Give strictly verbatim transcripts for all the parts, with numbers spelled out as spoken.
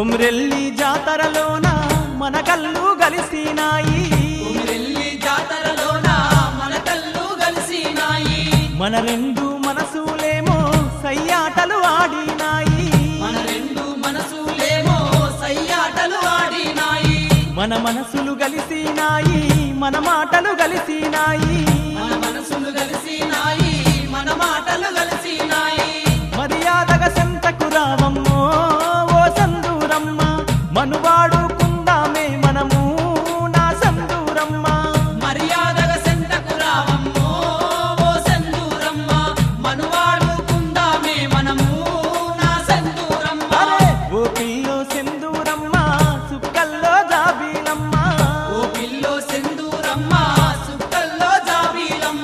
కొమ్రెల్లి జాతరలోన మన కళ్ళు గలిసినాయి కొమ్రెల్లి జాతరలోన మన కళ్ళు గలిసినాయి మన రెండు మనసులేమో సయ్యాటలు ఆడినాయి మన రెండు మనసులేమో సయ్యాటలు ఆడినాయి మన మనసులు గలిసినాయి మన మాటలు గలిసినాయి మన మనసులు గలిసినాయి మన మాటలు గలిసినాయి మర్యాదగా సంతకు రావమ్మో ఓ సందూరమ్మ మనువాడుకుందామే మనము నా సందూరమ్మ మర్యాదగా సెంతకు రావమ్మో ఓ సందూరమ్మ మనువాడుకుందామే మనము నా సందూరమ్మ ఓ పిల్లో సెందూరమ్మ సుక్కల్లో జాబీలమ్మ ఓ పిల్లో సెందూరమ్మ సుక్కల్లో జాబీలమ్మ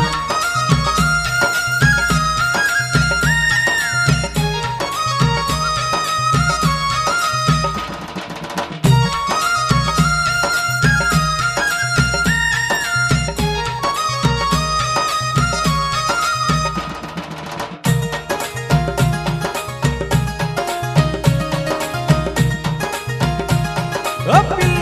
ఓ పిల్ల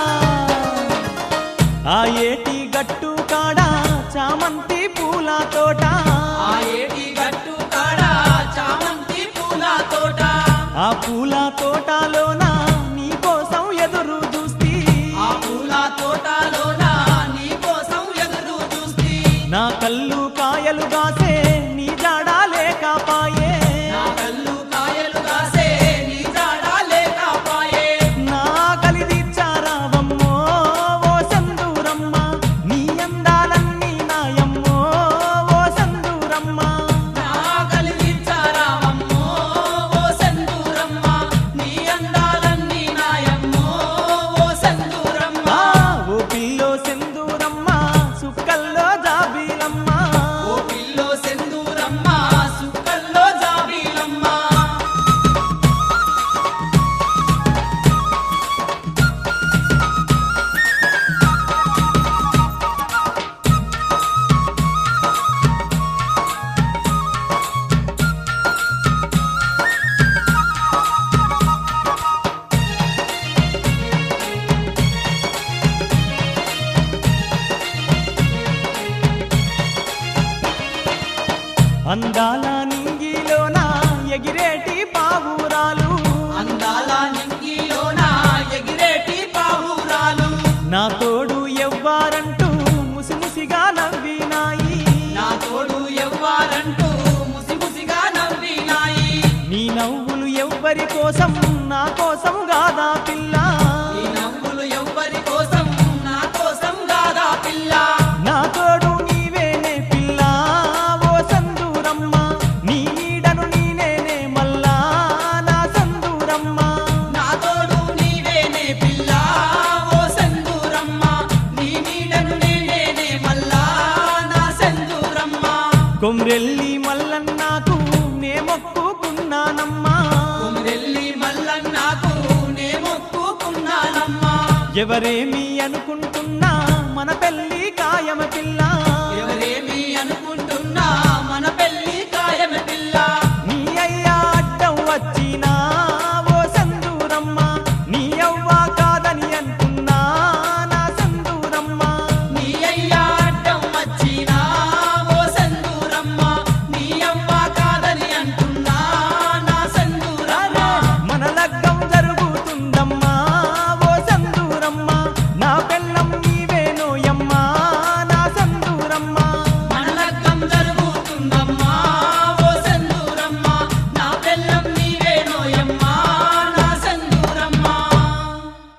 ఆ ఏటి గట్టు కాడ చామంతి పూల తోట ఆ ఏటి గట్టు కాడ చామంతి పూల తోట ఆ పూల తోటలోన నీ కోసం ఎదురు చూస్తీ ఆ పూల తోటలోన నీ కోసం ఎదురు చూస్తీ నా కళ్ళు కాయలు కాసే నీ జాడా లేకపాయే నా కళ్ళు కాయలు కాసే నీ జాడ లేకపాయే నా కలిదిచ్చారావమ్మో ఓ సందూరమ్మ నీ అందాలన్నీ నాయమ్మో ఓ సందూరమ్మ నా కలిగించారావమ్మో ఓ సందూరమ్మ నీ అందాలన్నీ నాయమ్మో ఓ సందూరమ్మ ఆ ఓ పిల్లో సెందూరమ్మ సుక్కల్లో జాబీలమ్మ ఓ పిల్లో సెందూరమ్మ సుక్కల్లో జాబీలమ్మ అందాల నింగిలోన ఎగిరేటి పావురాలు అందాల నింగిలోన ఎగిరేటి పావురాలు నా తోడు ఎవ్వారంటూ ముసిముసిగా నవ్వినాయి నా తోడు ఎవ్వారంటూ ముసిముసిగా నవ్వినాయి నీ నవ్వులు ఎవ్వరి కోసం నా కోసం గాదా పిల్ల ఈ నవ్వులు ఎవ్వరి కోసం నా కోసం గాదా పిల్ల నా తోడు నీవేనే పిల్ల ఓ సందూరమ్మ నీ నీడను నీనేనే మల్లా నా సందూరమ్మ నా తోడు నీవేనే పిల్ల ఓ సందూరమ్మ నీ నీడను నేనే మల్లా నా సందూరమ్మ కొమ్రెల్లి మల్లన్నాకు నే మొక్కుకున్నానమ్మా కొమ్రెల్లి మల్లన్నాకు నే మొక్కుకున్నానమ్మా ఎవరేమి అనుకుంటున్నా మన పెళ్లి కాయమ పిల్ల